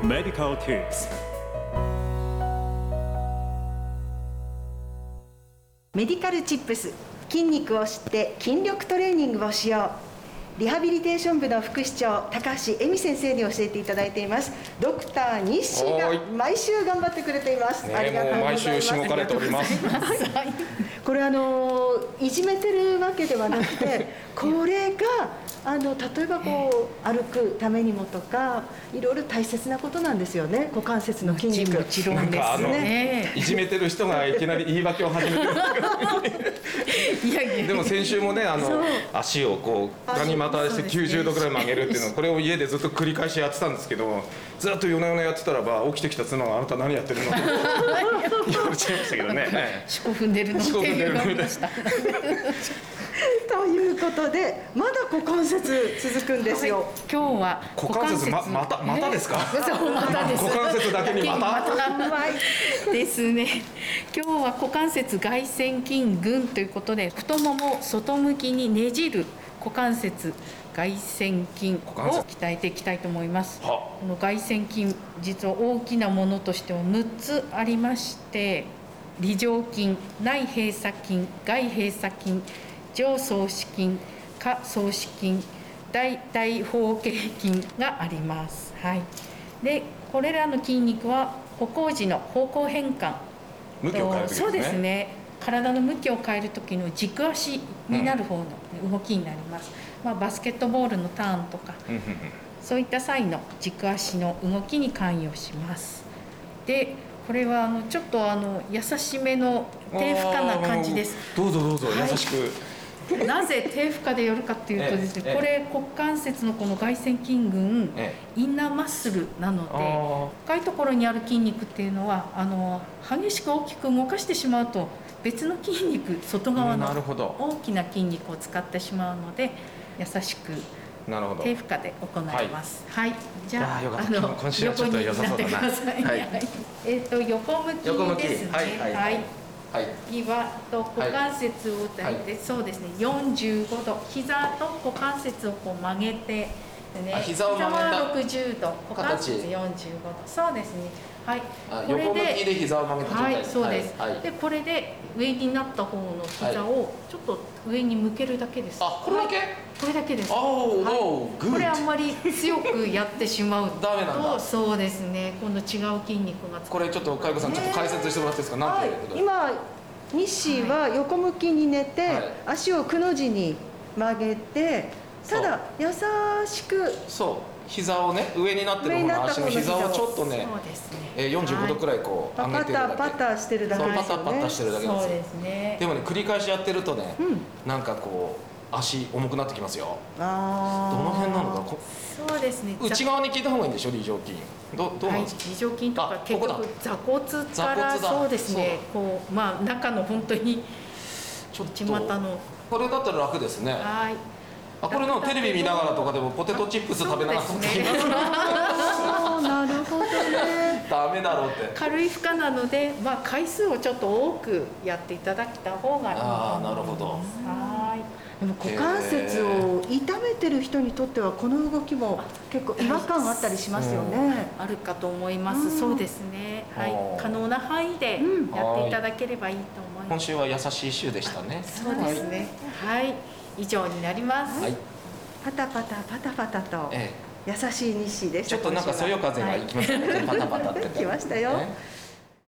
Medical Tips。 メディカルチップス、筋肉を知って筋力トレーニングをしよう。リハビリテーション部の副市長高橋恵美先生に教えていただいています。ドクター西が毎週頑張ってくれています。ありがとうございます。 毎週しごかれております。 これいじめてるわけではなくてこれが例えば歩くためにもとかいろいろ大切なことなんですよね。股関節の筋肉。 もちろんですね。 いじめてる人がいきなり言い訳を始めてるいやいや、 でも先週もね足をガニ股して90度ぐらい曲げるっていうのこれを家でずっと繰り返しやってたんですけど、ずっと夜な夜なやってたらば起きてきた妻があなた何やってるのって言われちゃいましたけどね。 四股踏んでるのって言われました。 ということでまだ股関節続くんですよ。 今日は股関節またですか？ そうまたです。 股関節だけにまたですね。今日は股関節外旋筋群ということで、太ももを外向きにねじる股関節外旋筋を鍛えていきたいと思います。この外旋筋、実は大きなものとしては6つありまして、梨状筋、内閉鎖筋、外閉鎖筋、上総四筋、下総四筋、大腿方形筋があります。はい。で、これらの筋肉は歩行時の方向変換、 向きを変える時ですね。 そうですね。体の向きを変える時の軸足になる方の動きになります。バスケットボールのターンとか、そういった際の軸足の動きに関与します。で、これはちょっと優しめの低負荷な感じです。 どうぞどうぞ、 はい、 優しく。 なぜ低負荷でやるかっていうとですね、これ股関節のこの外旋筋群、インナーマッスルなので、深いところにある筋肉っていうのは激しく大きく動かしてしまうと別の筋肉、外側の大きな筋肉を使ってしまうので、優しく低負荷で行います。はい、じゃあ今週はちょっと良さそうだな。 横向きですね。はい。次は股関節を大体そうですね、45度、膝と股関節を曲げて、 膝は 60度、股関節45度、そうですね。はい。 横向きで膝を曲げた状態。 はい、そうです。で、これで上になった方の膝をちょっと上に向けるだけです。 これだけ？ これだけです。これあんまり強くやってしまうとダメなんだ。 そうですね。今度違う筋肉が。 これちょっと佳代子さん、ちょっと解説してもらっていいですか？なんていうこと？ 今西は横向きに寝て、足をくの字に曲げて、ただ優しく膝をね、上になってる方の足の膝をちょっとね、45度くらい上げてるだけ。 パタしてるだけですよね。 パタパタしてるだけです。 そうですね。 でもね、繰り返しやってるとね、なんか足重くなってきますよ。どの辺なのか。 そうですね。 内側に効いた方がいいんでしょ、梨状筋。どうなんですか。 梨状筋とか結局座骨からそうですね。中の本当に内股の。 これだったら楽ですね。はい。これのテレビ見ながらとかでもポテトチップス食べながらとか。 なるほどね。 ダメだろうって。 軽い負荷なので、回数をちょっと多くやっていただいた方がいいと思います。 なるほど。 はい。 でも股関節を痛めてる人にとってはこの動きも結構違和感あったりしますよね。 あるかと思います。そうですね。はい。可能な範囲でやっていただければいいと思います。 今週は優しい週でしたね。 そうですね。はい。以上になります。 パタパタパタパタと優しい西でした。 ちょっとなんかそよ風がいきましたね。パタパタって。 きましたよ。